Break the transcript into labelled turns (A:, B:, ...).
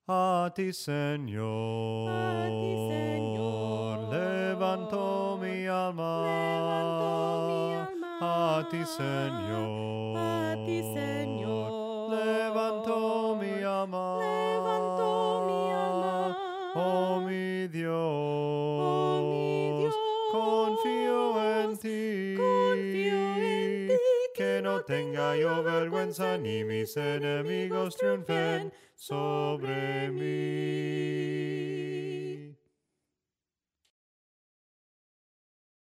A: A ti, Señor, levanto mi alma.
B: Levanto mi alma.
A: A ti, Señor,
B: A ti, Señor.
A: levanto mi alma.
B: Levanto mi alma.
A: Oh mi Dios,
B: Oh, mi Dios.
A: confío en ti.
B: Confío en ti,
A: Que no tenga yo vergüenza ni mis enemigos triunfen sobre mí.